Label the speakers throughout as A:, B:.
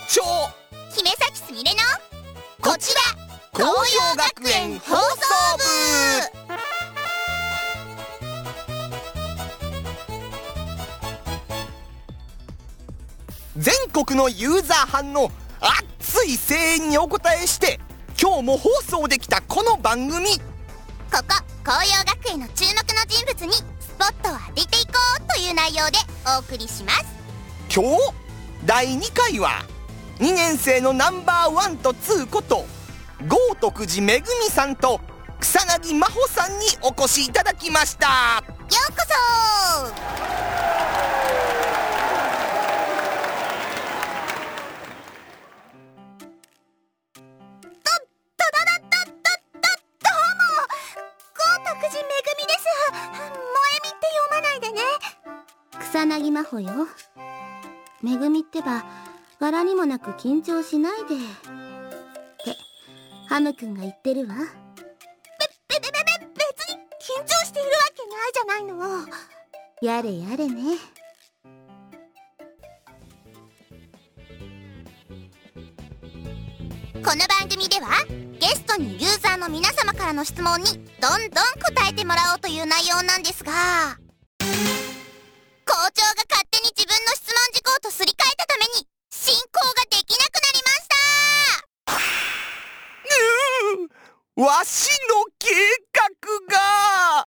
A: 長
B: 姫崎すみれのこちら
A: 紅葉学園放送部。全国のユーザー班の熱い声援にお応えして、今日も放送できたこの番組。
B: ここ紅葉学園の注目の人物にスポットを当てていこうという内容でお送りします。
A: 今日第2回は2年生のナンバー1と2こと豪徳寺めぐみさんと草薙真帆さんにお越しいただきました。
B: ようこそ。
C: 草薙真帆よ。めぐみってば柄にもなく緊張しないでってハムくんが言ってるわ。
B: 別に緊張しているわけないじゃないの。
C: やれやれね。
B: この番組ではゲストにユーザーの皆様からの質問にどんどん答えてもらおうという内容なんですが、校長が勝手に自分の質問事項とすり替えたために進行ができなくなりました。
A: わしの計画が。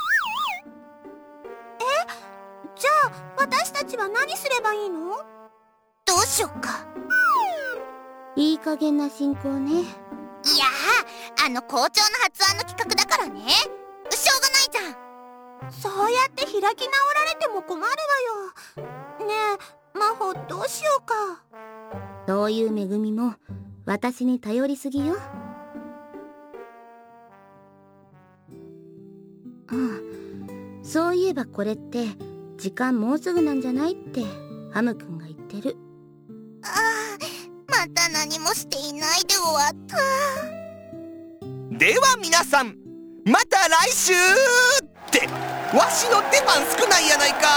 B: じゃあ私たちは何すればいいの？どうしよっか。
C: いい加減な進行ね。
B: いや校長の発案の企画だからね。しょうがないじゃん。そうやって開き直られても困るわよ。ねえ真帆、どうしようか。
C: そういうめぐみも私に頼りすぎよ。そういえばこれって時間もうすぐなんじゃないってハムくんが言ってる。
B: また何もしていないで終わった。
A: では皆さん、また来週ってわしの出番少ないやないか。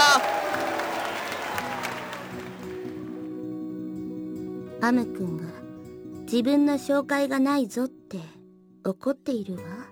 C: ハムくんが自分の紹介がないぞって怒っているわ。